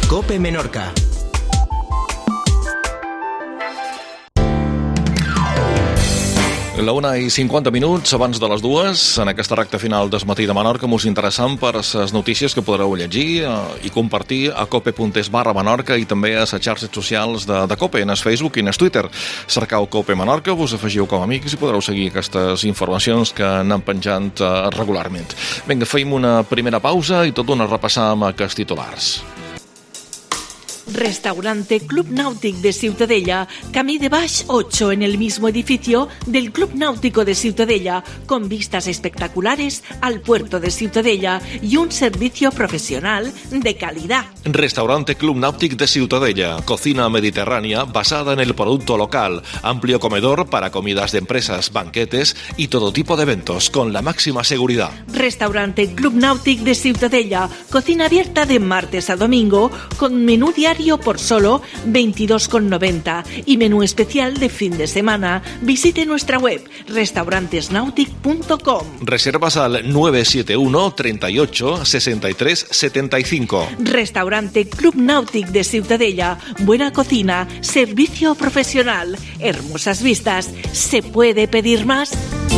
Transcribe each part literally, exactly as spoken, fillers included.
COPE Menorca. La una i cinquanta minuts abans de les dues, en aquesta recta final del matí de Menorca, mos interessant per les notícies que podreu llegir eh, i compartir a cope.es barra Menorca i també a les xarxes socials de, de COPE, en el Facebook i en el Twitter. Cercau COPE Menorca, vos afegiu com a amics i podreu seguir aquestes informacions que anem penjant eh, regularment. Vinga, feim una primera pausa i tot d'una repassar amb aquests titulars. Restaurante Club Náutico de Ciutadella, Camí de Baix ocho, en el mismo edificio del Club Náutico de Ciutadella, con vistas espectaculares al puerto de Ciutadella y un servicio profesional de calidad. Restaurante Club Náutico de Ciutadella, cocina mediterránea basada en el producto local, amplio comedor para comidas de empresas, banquetes y todo tipo de eventos, con la máxima seguridad. Restaurante Club Náutico de Ciutadella, cocina abierta de martes a domingo, con menú diario por solo veintidós con noventa y menú especial de fin de semana. Visite nuestra web restaurantesnautic punto com. Reservas al nueve siete uno, treinta y ocho, sesenta y tres, setenta y cinco. Restaurante Club Náutico de Ciutadella, buena cocina, servicio profesional, hermosas vistas. ¿Se puede pedir más?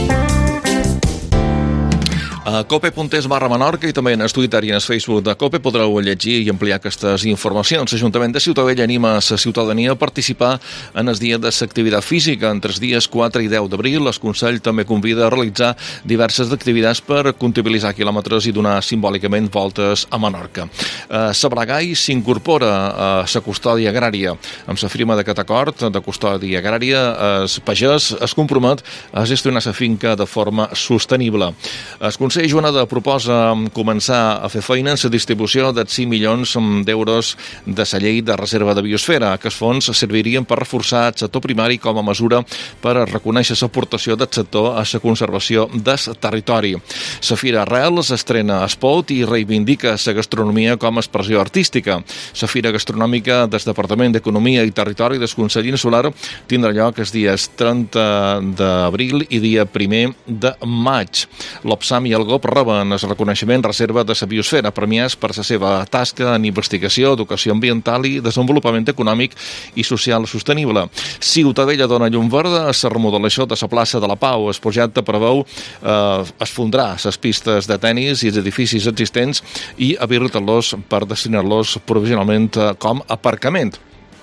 A cope.es barra Menorca i també en el Twitter i en el Facebook de COPE podreu llegir i ampliar aquestes informacions. L'Ajuntament de Ciutadella anima a la ciutadania a participar en el dia de l'activitat física. Entre els dies quatre i deu d'abril, el Consell també convida a realitzar diverses activitats per comptabilitzar quilòmetres i donar simbòlicament voltes a Menorca. Sablagai s'incorpora a la custòdia agrària. Amb la firma d'aquest acord de custòdia agrària, el pagès es compromet a gestionar la finca de forma sostenible. El Consell Joanada proposa començar a fer feina en la distribució de cinc milions d'euros de la llei de reserva de biosfera. Aquests fons servirien per reforçar el sector primari com a mesura per reconèixer l'aportació del sector a la conservació del territori. La Fira Arrels estrena Espot i reivindica la gastronomia com a expressió artística. La Fira Gastronòmica del Departament d'Economia i Territori del Consell Insular tindrà lloc els dies trenta d'abril i dia primer de maig. L'Opsam i el GOP reben el reconeixement reserva de la biosfera, premiats per la seva tasca en investigació, educació ambiental i desenvolupament econòmic i social sostenible. Ciutadella dona llum verda a la remodelació de la plaça de la Pau. El projecte preveu eh, esfondrar les pistes de tennis i els edificis existents i habilitar-los per destinar-los provisionalment com a aparcament.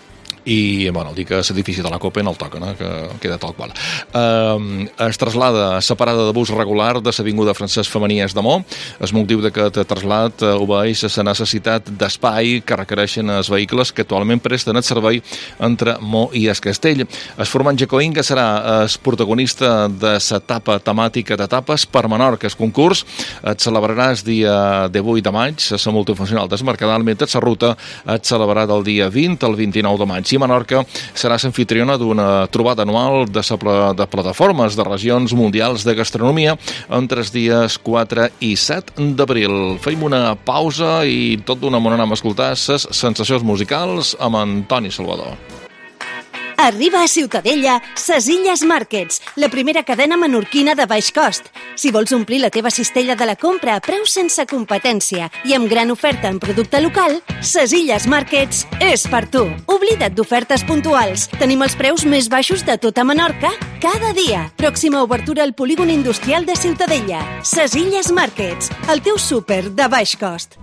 I, bueno, dic que l'edifici de la COPE no el toca, no? Que queda tal qual. Eh, es traslada separada de bus regular de l'avinguda Francesc Femenies de Mo. El motiu d'aquest trasllat obeeix a la necessitat d'espai que requereixen els vehicles que actualment presten el servei entre Mo i es Castell. El Formant Jacoinga serà el protagonista de l'etapa temàtica d'etapes per Menorca. El concurs es celebrarà el dia divuit de maig a la multifuncional del Mercadal, mentre la ruta es celebrarà del dia vint al vint-i-nou de maig. I Menorca serà l'anfitriona d'una trobada anual de, pla de plataformes de regions mundials de gastronomia entre els dies quatre i set d'abril. Feim una pausa i tot d'una manera anem a escoltar les sensacions musicals amb Antoni Salvador. Arriba a Ciutadella Ses Illes Markets, la primera cadena menorquina de baix cost. Si vols omplir la teva cistella de la compra a preu sense competència i amb gran oferta en producte local, Ses Illes Markets és per tu. Oblida't d'ofertes puntuals. Tenim els preus més baixos de tota Menorca cada dia. Pròxima obertura al polígon industrial de Ciutadella. Ses Illes Markets, el teu súper de baix cost.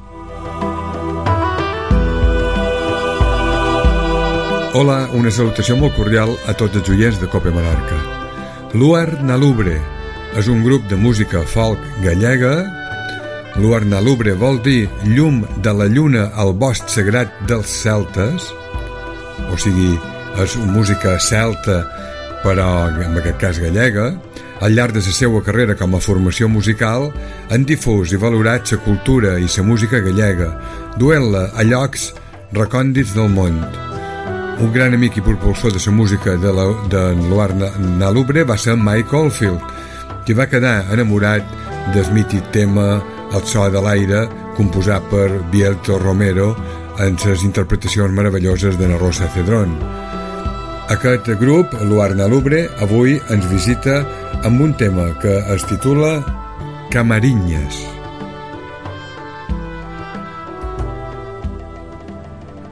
Hola, una salutació molt cordial a tots els oients de COPE Menorca. Luar na Lubre és un grup de música folk gallega. Luar na Lubre vol dir llum de la lluna al bosc sagrat dels celtes, o sigui, és música celta, però en aquest cas gallega. Al llarg de la seva carrera com a formació musical han difós i valorat la cultura i la música gallega, duent-la a llocs recòndits del món. Un gran amic i propulsor de la música de, la, de Luar na Lubre va ser Mike Oldfield, que va quedar enamorat del mític tema El so de l'aire, composat per Bielto Romero en les interpretacions meravelloses de na Rosa Cedrón. Aquest grup, Luar na Lubre, avui ens visita amb un tema que es titula Camarinyes.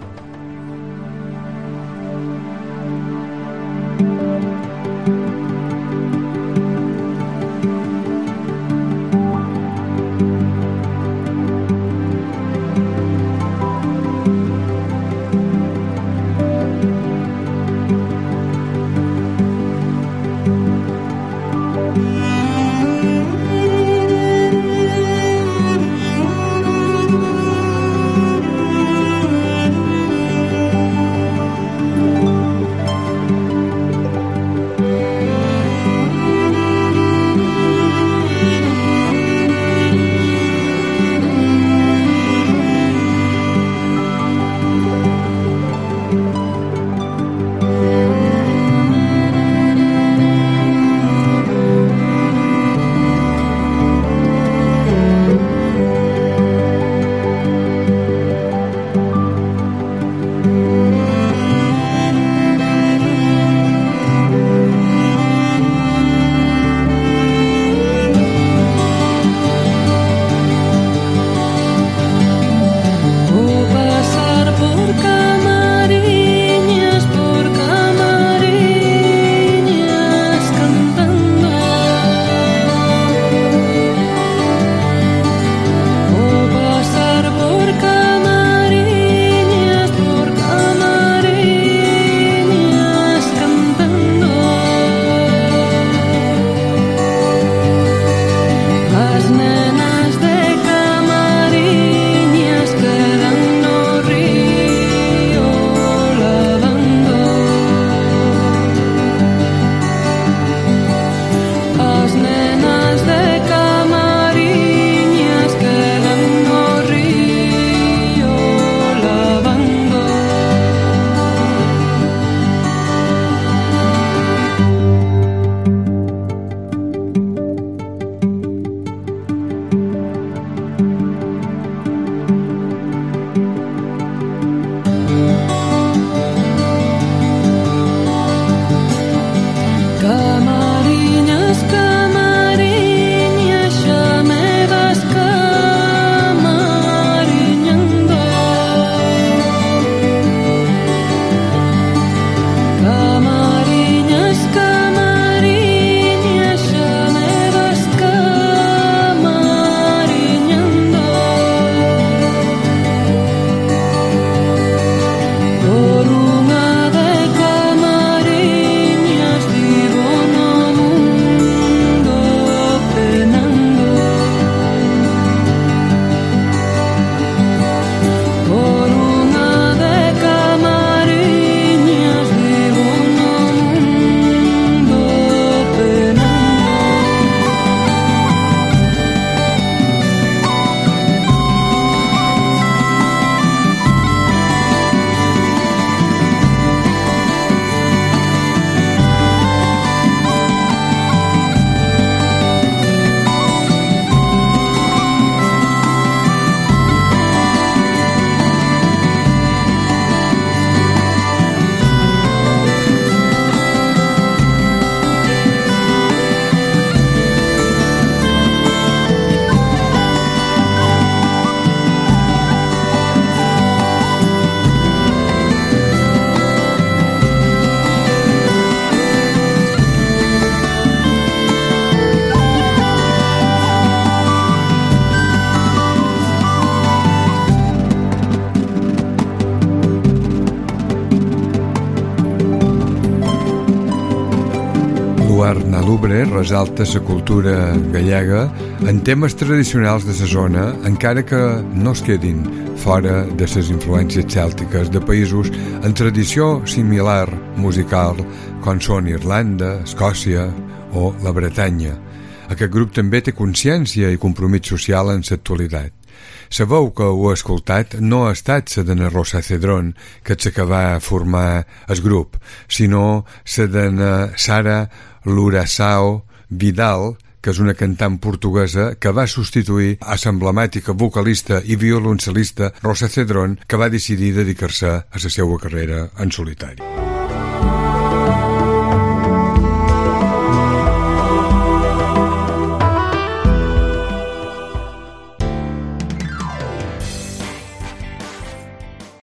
Luar Nalubre resalta la cultura gallega en temes tradicionals de la zona, encara que no es quedin fora de les influències cèltiques de països en tradició similar musical, com són Irlanda, Escòcia o la Bretanya. Aquest grup també té consciència i compromís social en l'actualitat. Sabeu que ho he escoltat no ha estat la de Rosa Cedrón, que és la que va formar el grup, sinó la de Sara Lurasao Vidal, que és una cantant portuguesa que va substituir a l'emblemàtica vocalista i violoncel·lista Rosa Cedrón, que va decidir dedicar-se a la seva carrera en solitari.